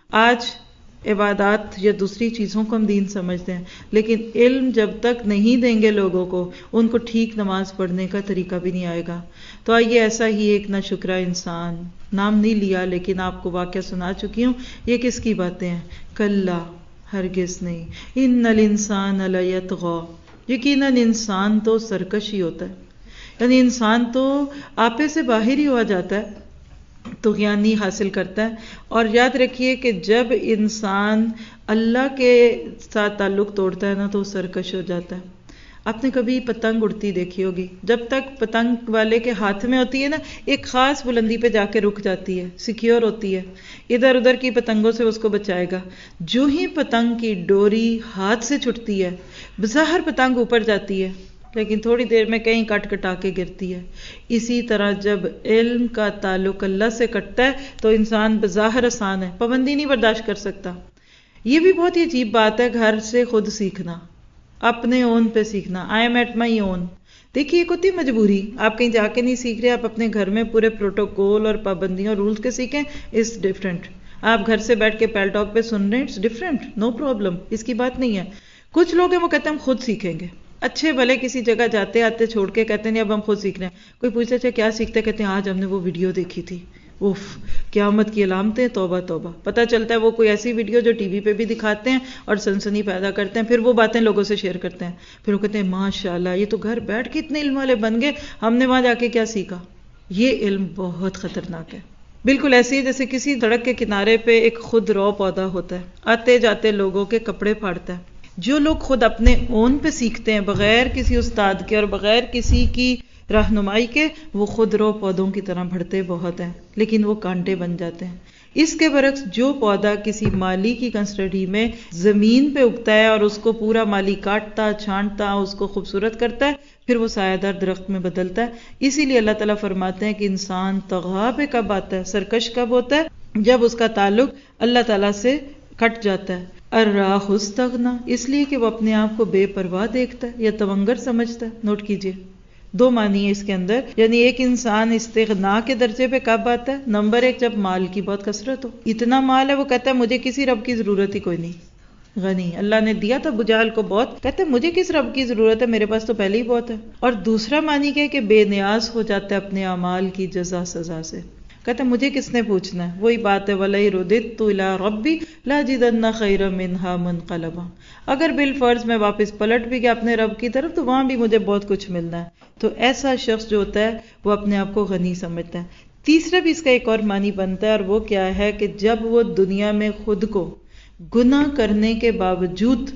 آج عبادات یا دوسری چیزوں کو ہم دین سمجھتے ہیں، لیکن علم جب تک نہیں دیں گے لوگوں کو، ان کو ٹھیک نماز پڑھنے کا طریقہ بھی نہیں آئے گا۔ تو آئیے ایسا ہی ایک ناشکرا انسان، نام نہیں لیا لیکن آپ کو واقعہ سنا چکی ہوں، یہ کس کی باتیں ہیں؟ کلا، ہرگز نہیں، ان الانسان لیطغی، یقیناً انسان تو سرکش ہی ہوتا ہے، یعنی انسان تو آپے سے باہر ہی ہوا جاتا ہے، طغیانی حاصل کرتا ہے۔ اور یاد رکھیے کہ جب انسان اللہ کے ساتھ تعلق توڑتا ہے نا تو وہ سرکش ہو جاتا ہے۔ آپ نے کبھی پتنگ اڑتی دیکھی ہوگی، جب تک پتنگ والے کے ہاتھ میں ہوتی ہے نا ایک خاص بلندی پہ جا کے رک جاتی ہے، سیکیور ہوتی ہے، ادھر ادھر کی پتنگوں سے اس کو بچائے گا۔ جو ہی پتنگ کی ڈوری ہاتھ سے چھٹتی ہے، بظاہر پتنگ اوپر جاتی ہے لیکن تھوڑی دیر میں کہیں کٹ کٹا کے گرتی ہے۔ اسی طرح جب علم کا تعلق اللہ سے کٹتا ہے تو انسان بظاہر آسان ہے، پابندی نہیں برداشت کر سکتا۔ یہ بھی بہت ہی عجیب بات ہے، گھر سے خود سیکھنا، اپنے اون پہ سیکھنا، آئی ایم ایٹ مائی اون۔ دیکھیے ایک ہوتی مجبوری، آپ کہیں جا کے نہیں سیکھ رہے، آپ اپنے گھر میں پورے پروٹوکول اور پابندیوں اور رولز کے سیکھیں، اس ڈیفرنٹ۔ آپ گھر سے بیٹھ کے پیل ٹاک پہ سن رہے ہیں، اٹس ڈیفرنٹ، نو پرابلم، اس کی بات نہیں ہے۔ کچھ لوگ ہیں وہ کہتے ہیں ہم خود سیکھیں گے، اچھے بھلے کسی جگہ جاتے آتے چھوڑ کے کہتے ہیں اب ہم خود سیکھ رہے ہیں۔ کوئی پوچھتے اچھا کیا سیکھتے، کہتے ہیں آج ہم نے وہ ویڈیو دیکھی تھی، اوف قیامت کی علامتیں، توبہ توبہ۔ پتہ چلتا ہے وہ کوئی ایسی ویڈیو جو ٹی وی پہ بھی دکھاتے ہیں اور سنسنی پیدا کرتے ہیں، پھر وہ باتیں لوگوں سے شیئر کرتے ہیں، پھر وہ کہتے ہیں ماشاءاللہ یہ تو گھر بیٹھ کے اتنے علم والے بن گئے، ہم نے وہاں جا کے کیا سیکھا۔ یہ علم بہت خطرناک ہے، بالکل ایسے ہی جیسے کسی سڑک کے کنارے پہ ایک خود رو پودا ہوتا ہے، آتے جاتے لوگوں کے کپڑے پھاڑتا ہے۔ جو لوگ خود اپنے اون پہ سیکھتے ہیں بغیر کسی استاد کے اور بغیر کسی کی رہنمائی کے، وہ خود رو پودوں کی طرح بڑھتے بہت ہیں لیکن وہ کانٹے بن جاتے ہیں۔ اس کے برعکس جو پودا کسی مالی کی کنسٹڈی میں زمین پہ اگتا ہے اور اس کو پورا مالی کاٹتا چھانٹتا اس کو خوبصورت کرتا ہے، پھر وہ سایہ دار درخت میں بدلتا ہے۔ اسی لیے اللہ تعالیٰ فرماتے ہیں کہ انسان طغیٰ پہ کب آتا ہے، سرکش کب ہوتا ہے، جب اس کا تعلق اللہ تعالیٰ سے کٹ جاتا ہے۔ الراح استغنا، اس لیے کہ وہ اپنے آپ کو بے پرواہ دیکھتا ہے یا تونگر سمجھتا ہے۔ نوٹ کیجئے دو معنی ہے اس کے اندر، یعنی ایک انسان استغنا کے درجے پہ کب آتا ہے، نمبر ایک جب مال کی بہت کثرت ہو، اتنا مال ہے وہ کہتا ہے مجھے کسی رب کی ضرورت ہی کوئی نہیں، غنی اللہ نے دیا تھا ابو جہل کو بہت، کہتے ہیں مجھے کس رب کی ضرورت ہے، میرے پاس تو پہلے ہی بہت ہے۔ اور دوسرا معنی کیا ہے کہ بے نیاز ہو جاتا ہے اپنے اعمال کی جزا سزا سے، کہتے ہیں مجھے کس نے پوچھنا ہے، وہی بات ہے وَلَئِن رُدِدتُّ إِلَىٰ رَبِّي لَأَجِدَنَّ خَيْرًا مِّنْهَا مُنقَلَبًا، اگر بالفرض میں واپس پلٹ بھی گیا اپنے رب کی طرف تو وہاں بھی مجھے بہت کچھ ملنا ہے۔ تو ایسا شخص جو ہوتا ہے وہ اپنے آپ کو غنی سمجھتا ہے۔ تیسرا بھی اس کا ایک اور معنی بنتا ہے اور وہ کیا ہے کہ جب وہ دنیا میں خود کو گناہ کرنے کے باوجود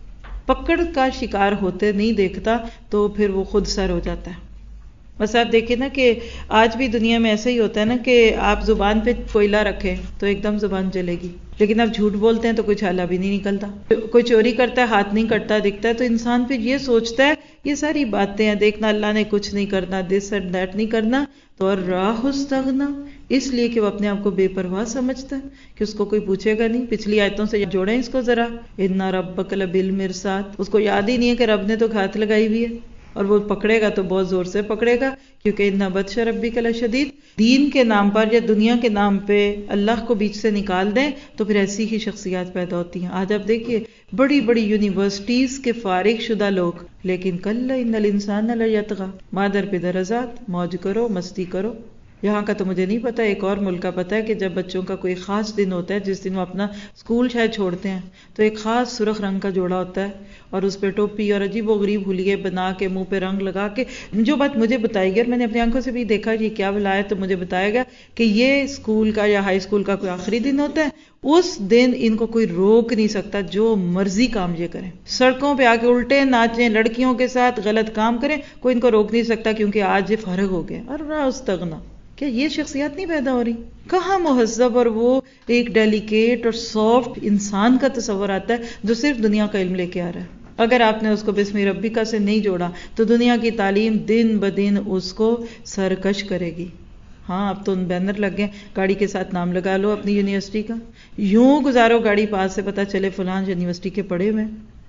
پکڑ کا شکار ہوتے نہیں دیکھتا تو پھر وہ خود سر ہو جاتا ہے۔ بس آپ دیکھیں نا کہ آج بھی دنیا میں ایسا ہی ہوتا ہے نا کہ آپ زبان پہ کوئلہ رکھیں تو ایک دم زبان جلے گی، لیکن آپ جھوٹ بولتے ہیں تو کوئی چھالا بھی نہیں نکلتا، کوئی چوری کرتا ہے ہاتھ نہیں کٹتا دکھتا ہے، تو انسان پھر یہ سوچتا ہے یہ ساری باتیں ہیں، دیکھنا اللہ نے کچھ نہیں کرنا، دس اینڈ دیٹ نہیں کرنا، تو الراح استغنا، اس لیے کہ وہ اپنے آپ کو بے پرواہ سمجھتا ہے کہ اس کو کوئی پوچھے گا نہیں۔ پچھلی آیتوں سے جوڑیں اس کو ذرا، ان ربک لبالمرصاد، اس کو یاد ہی نہیں ہے کہ رب نے تو ہاتھ لگائی ہوئی ہے، اور وہ پکڑے گا تو بہت زور سے پکڑے گا، کیونکہ ان بطش ربک لشدید۔ دین کے نام پر یا دنیا کے نام پہ اللہ کو بیچ سے نکال دیں تو پھر ایسی ہی شخصیات پیدا ہوتی ہیں۔ آج آپ دیکھیے بڑی بڑی یونیورسٹیز کے فارغ شدہ لوگ، لیکن کلا ان الانسان لیطغی، مادر پدر آزاد، موج کرو مستی کرو۔ یہاں کا تو مجھے نہیں پتا، ایک اور ملک کا پتا ہے کہ جب بچوں کا کوئی خاص دن ہوتا ہے جس دن وہ اپنا اسکول شاید چھوڑتے ہیں تو ایک خاص سرخ رنگ کا جوڑا ہوتا ہے اور اس پہ ٹوپی اور عجیب و غریب حلیے بنا کے منہ پہ رنگ لگا کے، جو بات مجھے بتائی گئی اور میں نے اپنی آنکھوں سے بھی دیکھا یہ کیا بلایا، تو مجھے بتایا گیا کہ یہ اسکول کا یا ہائی اسکول کا کوئی آخری دن ہوتا ہے، اس دن ان کو کوئی روک نہیں سکتا، جو مرضی کام یہ کریں، سڑکوں پہ آ کے الٹے ناچیں، لڑکیوں کے ساتھ غلط کام کریں، کوئی ان کو روک نہیں سکتا کیونکہ آج یہ فارغ ہو گئے۔ اور استغنا، کیا یہ شخصیات نہیں پیدا ہو رہی؟ کہاں مہذب اور وہ ایک ڈیلیکیٹ اور سافٹ انسان کا تصور آتا ہے جو صرف دنیا کا علم لے کے آ رہا ہے۔ اگر آپ نے اس کو بسم ربکا سے نہیں جوڑا تو دنیا کی تعلیم دن بدن اس کو سرکش کرے گی۔ ہاں اب تو ان بینر لگ گئے، گاڑی کے ساتھ نام لگا لو اپنی یونیورسٹی کا، یوں گزارو گاڑی پاس سے پتہ چلے فلان یونیورسٹی کے پڑھے ہوئے۔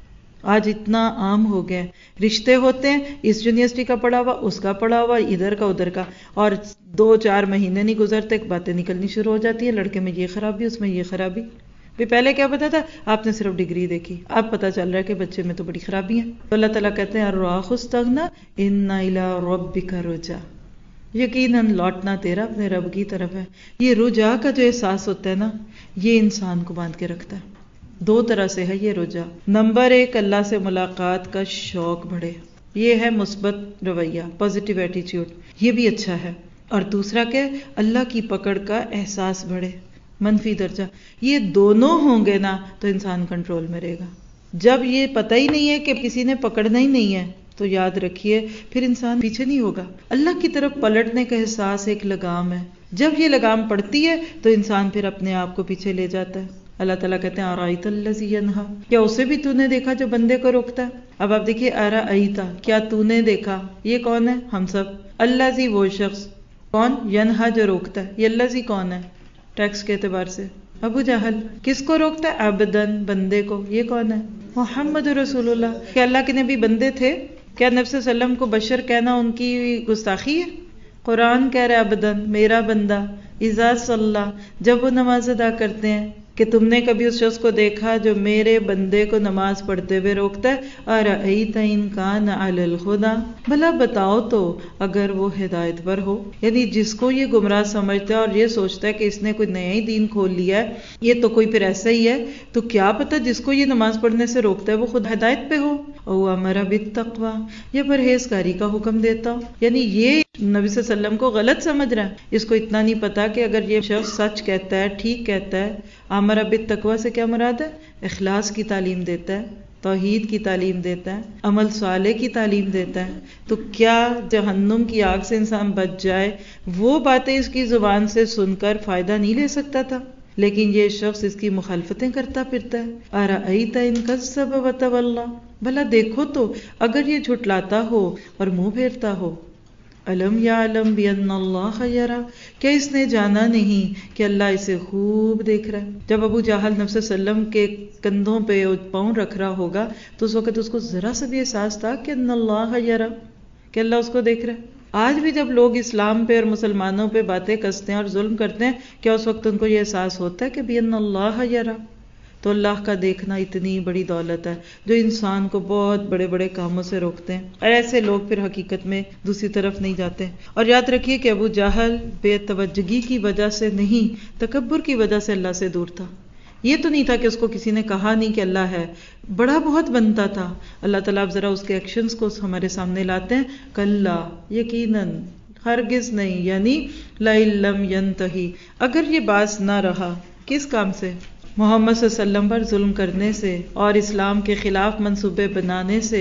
آج اتنا عام ہو گیا، رشتے ہوتے ہیں اس یونیورسٹی کا پڑھا ہوا، اس کا پڑھا ہوا، ادھر کا ادھر کا، اور 2-4 مہینے نہیں گزرتے باتیں نکلنی شروع ہو جاتی ہیں، لڑکے میں یہ خرابی اس میں یہ خرابی۔ بھی پہلے کیا پتا تھا؟ آپ نے صرف ڈگری دیکھی، اب پتا چل رہا ہے کہ بچے میں تو بڑی خرابی ہیں. تو اللہ تعالیٰ کہتے ہیں الراح استغنا ان الی ربک رجا، یقیناً لوٹنا تیرا اپنے رب کی طرف ہے. یہ رجا کا جو احساس ہوتا ہے نا، یہ انسان کو باندھ کے رکھتا ہے. دو طرح سے ہے یہ رجا. نمبر ایک، اللہ سے ملاقات کا شوق بڑھے، یہ ہے مثبت رویہ، پازیٹیو ایٹیچیوڈ، یہ بھی اچھا ہے. اور دوسرا کہ اللہ کی پکڑ کا احساس بڑھے، منفی درجہ. یہ دونوں ہوں گے نا تو انسان کنٹرول میں رہے گا. جب یہ پتہ ہی نہیں ہے کہ کسی نے پکڑنا ہی نہیں ہے تو یاد رکھیے پھر انسان پیچھے نہیں ہوگا. اللہ کی طرف پلٹنے کا احساس ایک لگام ہے، جب یہ لگام پڑتی ہے تو انسان پھر اپنے آپ کو پیچھے لے جاتا ہے. اللہ تعالیٰ کہتے ہیں ارائیت الذی ینہا، کیا اسے بھی تو نے دیکھا جو بندے کو روکتا ہے؟ اب آپ دیکھیے ارائیت، کیا تو نے دیکھا، یہ کون ہے؟ ہم سب. الذی وہ شخص، کون؟ ینہا جو روکتا ہے. یہ الذی کون ہے ٹیکس کے اعتبار سے؟ ابو جہل. کس کو روکتا ہے؟ عبدن، بندے کو. یہ کون ہے؟ محمد رسول اللہ. کیا اللہ کے نبی بندے تھے؟ کیا نبی صلی اللہ علیہ وسلم کو بشر کہنا ان کی گستاخی ہے؟ قرآن کہہ رہا ہے عبدن، میرا بندہ. اذا صلی، جب وہ نماز ادا کرتے ہیں، کہ تم نے کبھی اس شخص کو دیکھا جو میرے بندے کو نماز پڑھتے ہوئے روکتا ہے؟ ارأیت ان کان علی الہدی، بھلا بتاؤ تو اگر وہ ہدایت پر ہو. یعنی جس کو یہ گمراہ سمجھتا ہے اور یہ سوچتا ہے کہ اس نے کوئی نیا ہی دین کھول لیا ہے، یہ تو کوئی پھر ایسا ہی ہے، تو کیا پتہ جس کو یہ نماز پڑھنے سے روکتا ہے وہ خود ہدایت پہ ہو. او امر بالتقوی، یہ پرہیزگاری کا حکم دیتا ہو. یعنی یہ نبی صلی اللہ علیہ وسلم کو غلط سمجھ رہا ہے. اس کو اتنا نہیں پتا کہ اگر یہ شخص سچ کہتا ہے، ٹھیک کہتا ہے. امر بالتقوی سے کیا مراد ہے؟ اخلاص کی تعلیم دیتا ہے، توحید کی تعلیم دیتا ہے، عمل صالح کی تعلیم دیتا ہے. تو کیا جہنم کی آگ سے انسان بچ جائے، وہ باتیں اس کی زبان سے سن کر فائدہ نہیں لے سکتا تھا؟ لیکن یہ شخص اس کی مخالفتیں کرتا پھرتا ہے. ارأیت ان کذب وتولی، بھلا دیکھو تو اگر یہ جھٹلاتا ہو اور منہ پھیرتا ہو. الم یعلم بان اللہ یری، کیا اس نے جانا نہیں کہ اللہ اسے خوب دیکھ رہا ہے؟ جب ابو جہل نبی صلی اللہ علیہ وسلم کے کندھوں پہ پاؤں رکھ رہا ہوگا تو اس وقت اس کو ذرا سا بھی احساس تھا کہ ان اللہ یری، کہ اللہ اس کو دیکھ رہا ہے؟ آج بھی جب لوگ اسلام پہ اور مسلمانوں پہ باتیں کستے ہیں اور ظلم کرتے ہیں، کیا اس وقت ان کو یہ احساس ہوتا ہے کہ بان اللہ یری؟ تو اللہ کا دیکھنا اتنی بڑی دولت ہے جو انسان کو بہت بڑے بڑے کاموں سے روکتے ہیں، اور ایسے لوگ پھر حقیقت میں دوسری طرف نہیں جاتے. اور یاد رکھیے کہ ابو جہل بے توجہی کی وجہ سے نہیں، تکبر کی وجہ سے اللہ سے دور تھا. یہ تو نہیں تھا کہ اس کو کسی نے کہا نہیں کہ اللہ ہے، بڑا بہت بنتا تھا. اللہ تعالیٰ اب ذرا اس کے ایکشنز کو ہمارے سامنے لاتے ہیں. کلا، یقیناً، ہرگز نہیں، یعنی لئن لم ینتہی، اگر یہ باز نہ رہا. کس کام سے؟ محمد صلی اللہ علیہ وسلم پر ظلم کرنے سے اور اسلام کے خلاف منصوبے بنانے سے.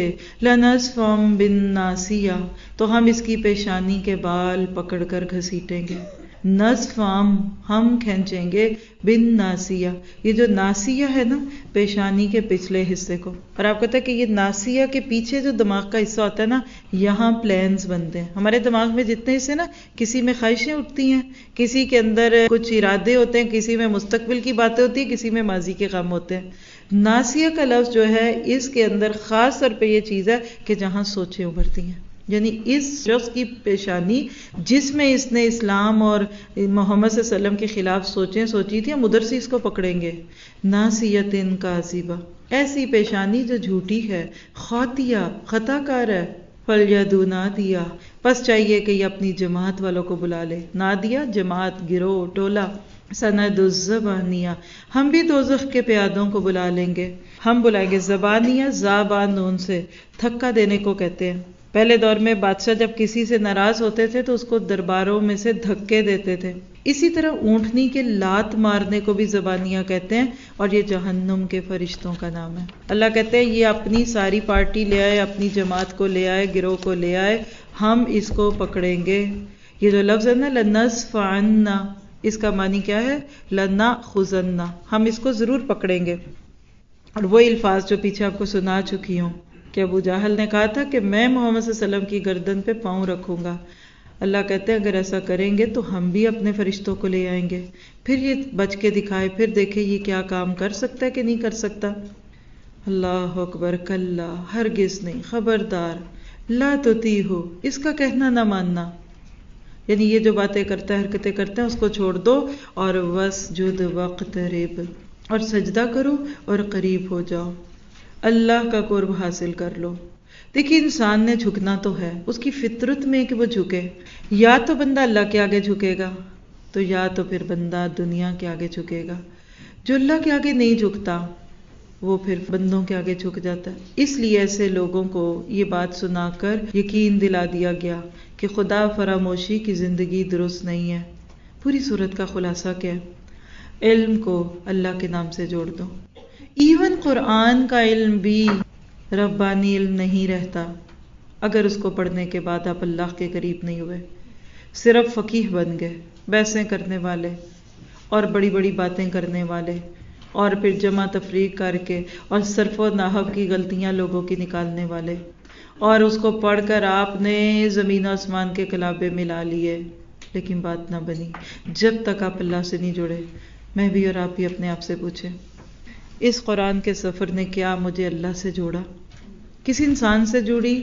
لنصفم بالناصیہ، تو ہم اس کی پیشانی کے بال پکڑ کر گھسیٹیں گے. نصفم، ہم کھینچیں گے، بالناصیہ، یہ جو ناصیہ ہے نا، پیشانی کے پچھلے حصے کو. اور آپ کہتے ہیں کہ یہ ناصیہ کے پیچھے جو دماغ کا حصہ ہوتا ہے نا، یہاں پلانز بنتے ہیں. ہمارے دماغ میں جتنے حصے نا، کسی میں خواہشیں اٹھتی ہیں، کسی کے اندر کچھ ارادے ہوتے ہیں، کسی میں مستقبل کی باتیں ہوتی ہیں، کسی میں ماضی کے غم ہوتے ہیں. ناصیہ کا لفظ جو ہے اس کے اندر خاص طور پہ یہ چیز ہے کہ جہاں سوچیں ابھرتی ہیں. یعنی اس شخص کی پیشانی جس میں اس نے اسلام اور محمد صلی اللہ علیہ وسلم کے خلاف سوچیں سوچی تھی، ہم ادھر سے اس کو پکڑیں گے. ناصیۃ کاذبہ، ایسی پیشانی جو جھوٹی ہے، خاطیہ، خطا کار ہے. فلیدعو نادیہ، پس چاہیے کہ یہ اپنی جماعت والوں کو بلا لے. نادیہ جماعت، گروہ، ٹولہ. سند الزبانیہ، ہم بھی دوزخ کے پیادوں کو بلا لیں گے. ہم بلائیں گے. زبانیہ زابان نون سے تھکا دینے کو کہتے ہیں. پہلے دور میں بادشاہ جب کسی سے ناراض ہوتے تھے تو اس کو درباروں میں سے دھکے دیتے تھے. اسی طرح اونٹنی کے لات مارنے کو بھی زبانیہ کہتے ہیں، اور یہ جہنم کے فرشتوں کا نام ہے. اللہ کہتے ہیں یہ اپنی ساری پارٹی لے آئے، اپنی جماعت کو لے آئے، گروہ کو لے آئے، ہم اس کو پکڑیں گے. یہ جو لفظ ہے نا لنصفعن، اس کا معنی کیا ہے؟ لنأخذن، ہم اس کو ضرور پکڑیں گے. اور وہ الفاظ جو پیچھے آپ کو سنا چکی ہوں کہ ابو جہل نے کہا تھا کہ میں محمد صلی اللہ علیہ وسلم کی گردن پہ پاؤں رکھوں گا. اللہ کہتے ہیں اگر ایسا کریں گے تو ہم بھی اپنے فرشتوں کو لے آئیں گے. پھر یہ بچ کے دکھائے، پھر دیکھے یہ کیا کام کر سکتا ہے کہ نہیں کر سکتا. اللہ اکبر. کلا، ہرگز نہیں، خبردار. لا تطیعہ، اس کا کہنا نہ ماننا. یعنی یہ جو باتیں کرتا ہے، حرکتیں کرتے ہیں، اس کو چھوڑ دو. اور واسجد واقترب، اور سجدہ کرو اور قریب ہو جاؤ، اللہ کا قرب حاصل کر لو۔ دیکھیے انسان نے جھکنا تو ہے، اس کی فطرت میں کہ وہ جھکے، یا تو بندہ اللہ کے آگے جھکے گا تو یا تو پھر بندہ دنیا کے آگے جھکے گا۔ جو اللہ کے آگے نہیں جھکتا وہ پھر بندوں کے آگے جھک جاتا ہے۔ اس لیے ایسے لوگوں کو یہ بات سنا کر یقین دلا دیا گیا کہ خدا فراموشی کی زندگی درست نہیں ہے۔ پوری صورت کا خلاصہ کیا ہے؟ علم کو اللہ کے نام سے جوڑ دو۔ ایون قرآن کا علم بھی ربانی علم نہیں رہتا اگر اس کو پڑھنے کے بعد آپ اللہ کے قریب نہیں ہوئے، صرف فقیہ بن گئے، بحثیں کرنے والے اور بڑی بڑی باتیں کرنے والے، اور پھر جمع تفریق کر کے اور صرف و نحو کی غلطیاں لوگوں کی نکالنے والے، اور اس کو پڑھ کر آپ نے زمین و آسمان کے کلابے ملا لیے، لیکن بات نہ بنی جب تک آپ اللہ سے نہیں جڑے۔ میں بھی اور آپ بھی اپنے آپ سے پوچھیں، اس قرآن کے سفر نے کیا مجھے اللہ سے جوڑا؟ کسی انسان سے جڑی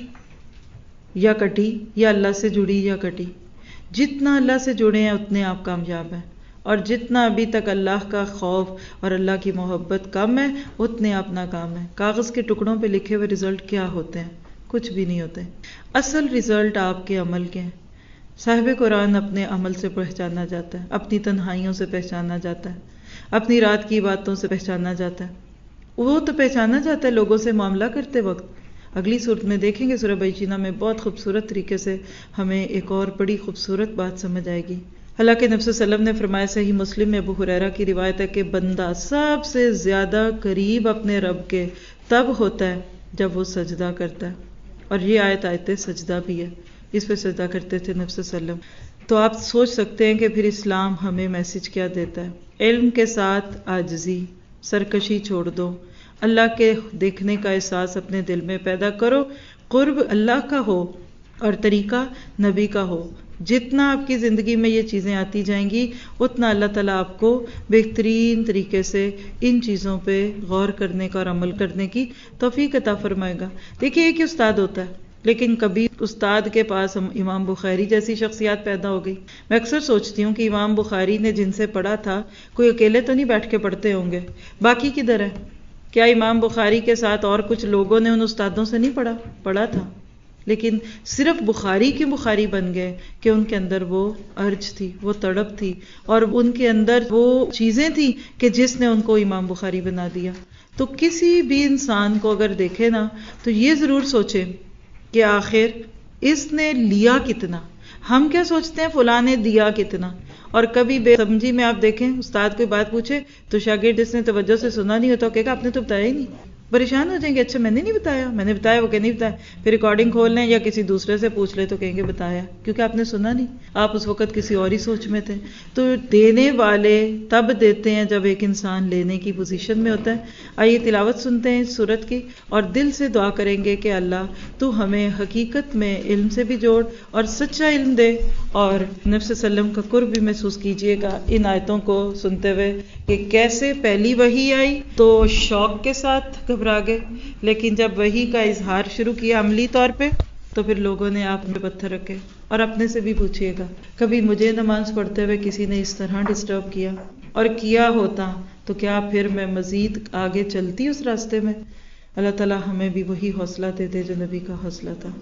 یا کٹی، یا اللہ سے جڑی یا کٹی؟ جتنا اللہ سے جڑے ہیں اتنے آپ کامیاب ہیں، اور جتنا ابھی تک اللہ کا خوف اور اللہ کی محبت کم ہے اتنے آپ ناکام ہیں۔ کاغذ کے ٹکڑوں پہ لکھے ہوئے رزلٹ کیا ہوتے ہیں؟ کچھ بھی نہیں ہوتے۔ اصل رزلٹ آپ کے عمل کے ہیں۔ صاحب قرآن اپنے عمل سے پہچانا جاتا ہے، اپنی تنہائیوں سے پہچانا جاتا ہے، اپنی رات کی باتوں سے پہچانا جاتا ہے۔ وہ تو پہچانا جاتا ہے لوگوں سے معاملہ کرتے وقت۔ اگلی صورت میں دیکھیں گے سورہ بینہ میں بہت خوبصورت طریقے سے ہمیں ایک اور بڑی خوبصورت بات سمجھ آئے گی۔ اللہ کے نبی صلی اللہ علیہ وسلم نے فرمایا، صحیح مسلم میں ابو ہریرہ کی روایت ہے کہ بندہ سب سے زیادہ قریب اپنے رب کے تب ہوتا ہے جب وہ سجدہ کرتا ہے، اور یہ آیت سجدہ بھی ہے، اس پہ سجدہ کرتے تھے نبی صلی اللہ علیہ وسلم۔ تو آپ سوچ سکتے ہیں کہ پھر اسلام ہمیں میسج کیا دیتا ہے؟ علم کے ساتھ عاجزی، سرکشی چھوڑ دو، اللہ کے دیکھنے کا احساس اپنے دل میں پیدا کرو، قرب اللہ کا ہو اور طریقہ نبی کا ہو۔ جتنا آپ کی زندگی میں یہ چیزیں آتی جائیں گی اتنا اللہ تعالیٰ آپ کو بہترین طریقے سے ان چیزوں پہ غور کرنے کا اور عمل کرنے کی توفیق عطا فرمائے گا۔ دیکھیے ایک ہی استاد ہوتا ہے، لیکن کبھی استاد کے پاس امام بخاری جیسی شخصیات پیدا ہو گئی۔ میں اکثر سوچتی ہوں کہ امام بخاری نے جن سے پڑھا تھا کوئی اکیلے تو نہیں بیٹھ کے پڑھتے ہوں گے، باقی کدھر ہے؟ کیا امام بخاری کے ساتھ اور کچھ لوگوں نے ان استادوں سے نہیں پڑھا تھا؟ لیکن صرف بخاری کی بخاری بن گئے کہ ان کے اندر وہ ارج تھی، وہ تڑپ تھی، اور ان کے اندر وہ چیزیں تھیں کہ جس نے ان کو امام بخاری بنا دیا۔ تو کسی بھی انسان کو اگر دیکھے نا تو یہ ضرور سوچے کہ آخر اس نے لیا کتنا۔ ہم کیا سوچتے ہیں فلاں نے دیا کتنا، اور کبھی بے سمجھی میں آپ دیکھیں استاد کوئی بات پوچھے تو شاگرد جس نے توجہ سے سنا نہیں ہوتا کہے گا آپ نے تو بتایا ہی نہیں، پریشان ہو جائیں گے، اچھا میں نے نہیں بتایا، میں نے بتایا، وہ کہ نہیں بتایا، پھر ریکارڈنگ کھول لیں یا کسی دوسرے سے پوچھ لیں تو کہیں گے بتایا، کیونکہ آپ نے سنا نہیں، آپ اس وقت کسی اور ہی سوچ میں تھے۔ تو دینے والے تب دیتے ہیں جب ایک انسان لینے کی پوزیشن میں ہوتا ہے۔ آئیے تلاوت سنتے ہیں اس سورت کی، اور دل سے دعا کریں گے کہ اللہ تو ہمیں حقیقت میں علم سے بھی جوڑ اور سچا علم دے، اور نبی صلی اللہ علیہ وسلم کا قرب بھی محسوس کیجئے گا ان آیتوں کو سنتے ہوئے کہ کیسے پہلی وحی آئی تو شوق کے ساتھ گھبرا گئے، لیکن جب وحی کا اظہار شروع کیا عملی طور پہ تو پھر لوگوں نے آپ پہ پتھر رکھے۔ اور اپنے سے بھی پوچھئے گا، کبھی مجھے نماز پڑھتے ہوئے کسی نے اس طرح ڈسٹرب کیا، اور کیا ہوتا تو کیا پھر میں مزید آگے چلتی اس راستے میں؟ اللہ تعالیٰ ہمیں بھی وہی حوصلہ دے دے جو نبی کا حوصلہ تھا۔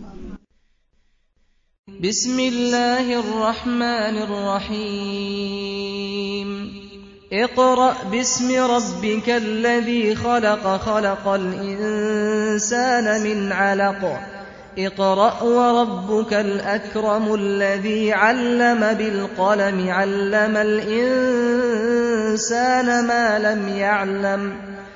بسم اللہ الرحمن الرحیم اقرأ باسم ربك الذي خلق خلق الإنسان من علق اقرأ وربك الأكرم الذي علم بالقلم علم الإنسان ما لم يعلم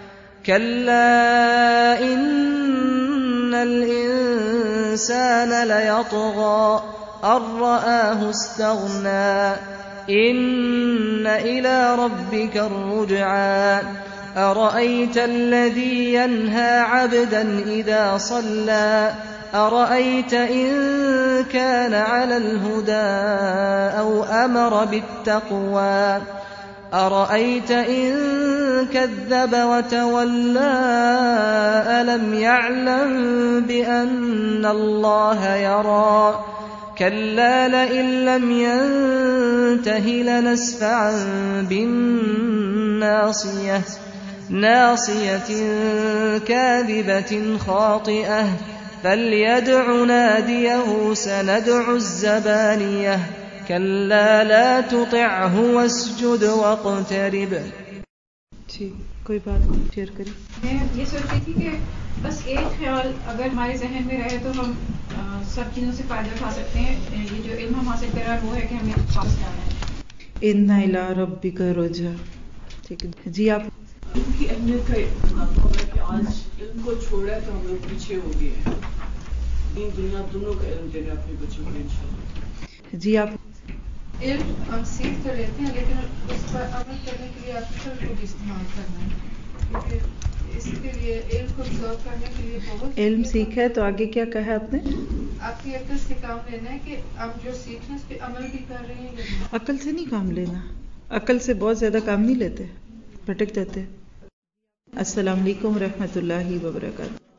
كلا إن الإنسان ليطغى أن رآه استغنى إن إلى ربك الرجعى أرأيت الذي ينهى عبدا إذا صلى أرأيت إن كان على الهدى أو أمر بالتقوى أرأيت إن كذب وتولى ألم يعلم بأن الله يرى كلا لئن لم ينته لنسفعا بالناصية ناصية كاذبة خاطئة فليدع ناديه سندع الزبانية كلا لا تطعه واسجد واقترب. جی کوئی بات شیئر کریں. میں یہ سوچ رہی تھی کہ بس ایک خیال اگر ہمارے ذہن میں رہے تو ہم سب چیزوں سے فائدہ اٹھا سکتے ہیں. یہ جو علم ہم حاصل کر رہے ہیں وہ ہے کہ ہمیں واپس جانا ہے. ان الی ربک رجع. ٹھیک ہے جی آپ علم کی اہمیت کا مطلب ہے کہ آج علم کو چھوڑا ہے تو ہم لوگ پیچھے ہو گئے ہیں. دین دنیا دونوں کا علم دینا اپنے بچوں کو انشاءاللہ. جی آپ علم ہم سیکھ تو لیتے ہیں لیکن اس پر عمل کرنے کے لیے عقل کو بھی استعمال کرنا ہے کیونکہ اس کے لیے علم کو ابزرو کرنے کے لیے بہت علم سیکھا ہے تو آگے کیا کہا آپ نے؟ آپ کی عقل سے کام لینا ہے کہ آپ جو سیکھ ہیں اس پہ عمل بھی کر رہے ہیں یا نہیں. عقل سے نہیں کام لینا, عقل سے بہت زیادہ کام نہیں لیتے, بھٹک جاتے. السلام علیکم ورحمۃ اللہ وبرکاتہ.